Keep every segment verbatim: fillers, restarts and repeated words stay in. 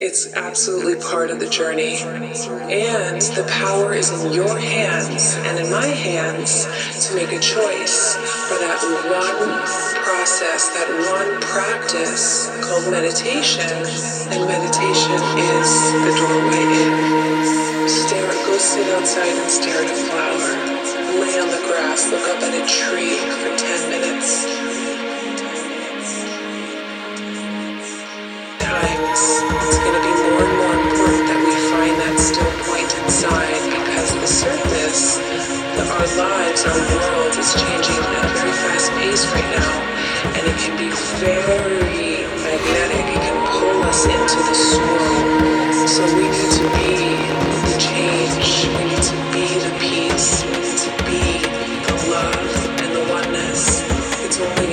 It's absolutely part of the journey. And the power is in your hands and in my hands to make a choice for that one process, that one practice called meditation. And meditation is the doorway in. Stare, go sit outside and stare at a flower. Lay on the grass, look up at a tree for ten minutes. It's going to be more and more important that we find that still point inside, because the surface of our lives, our world is changing at a very fast pace right now, and it can be very magnetic. It can pull us into the swirl. So we need to be the change. We need to be the peace. We need to be the love and the oneness. It's only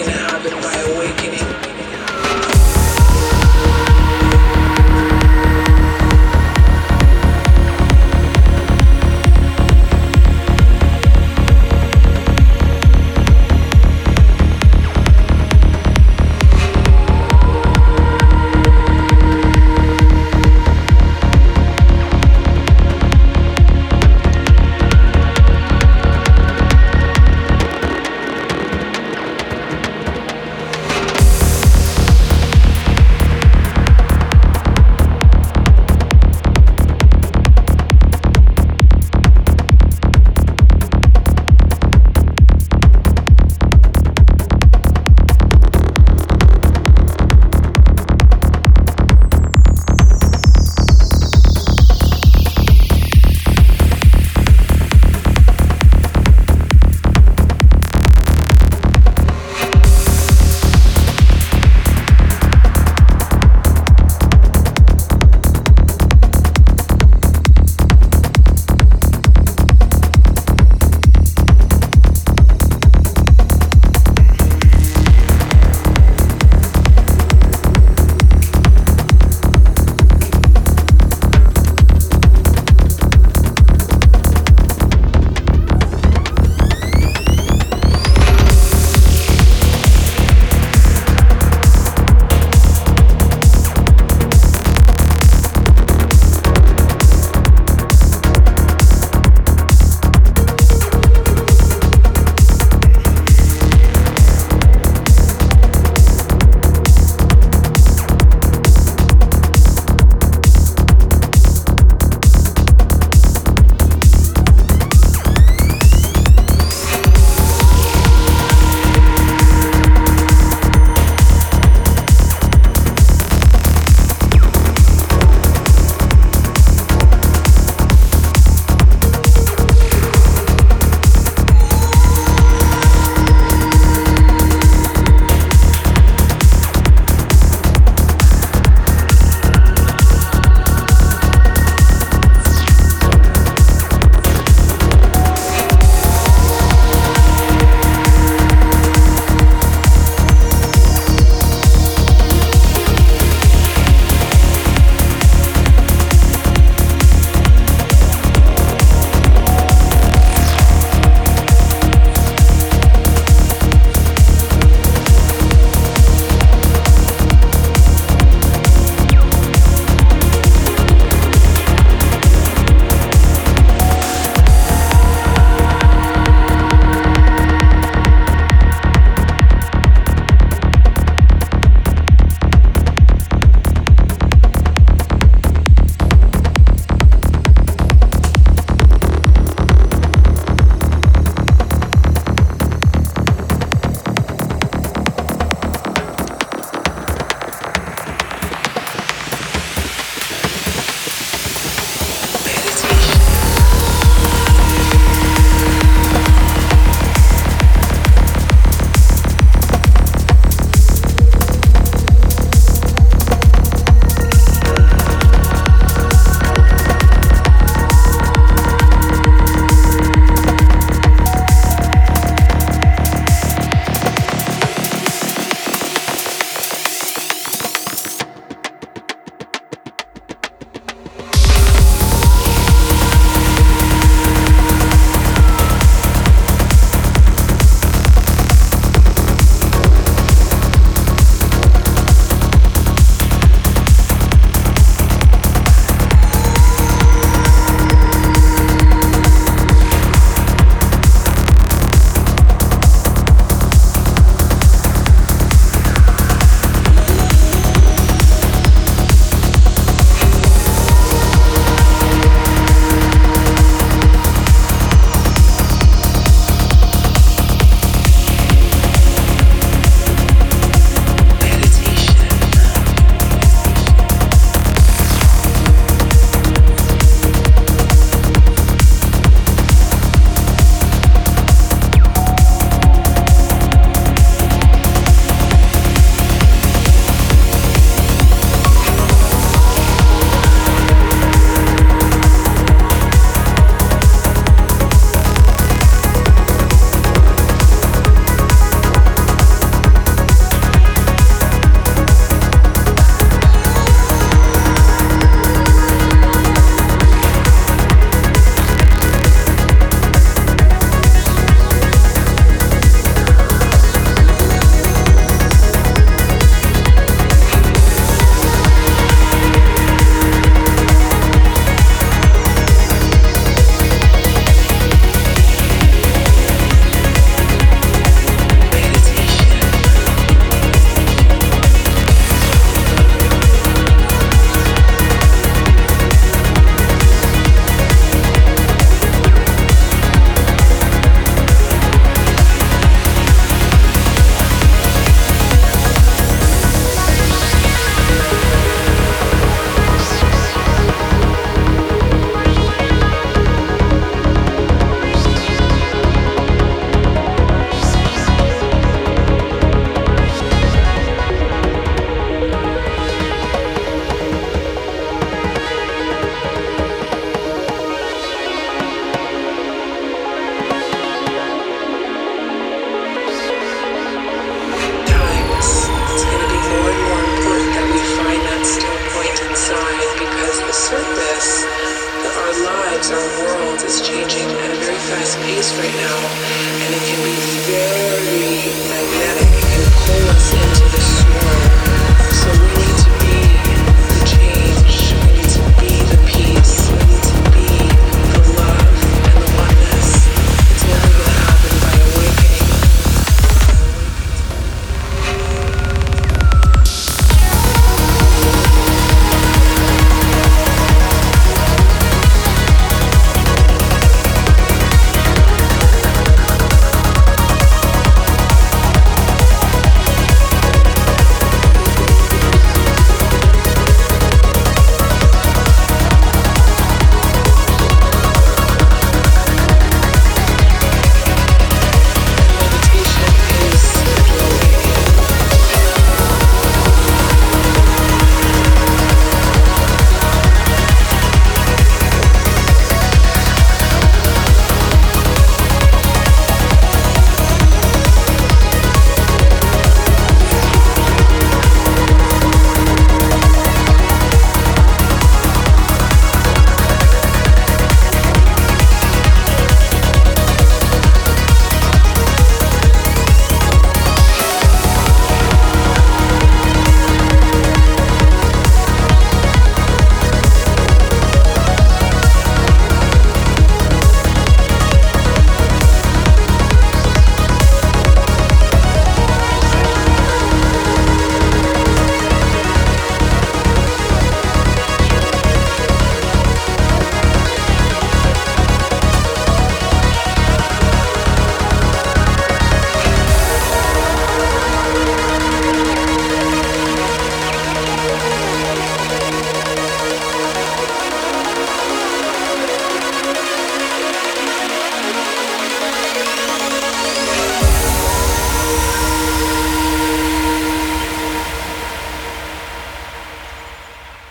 because our world is changing at a very fast pace right now, and it can be very magnetic.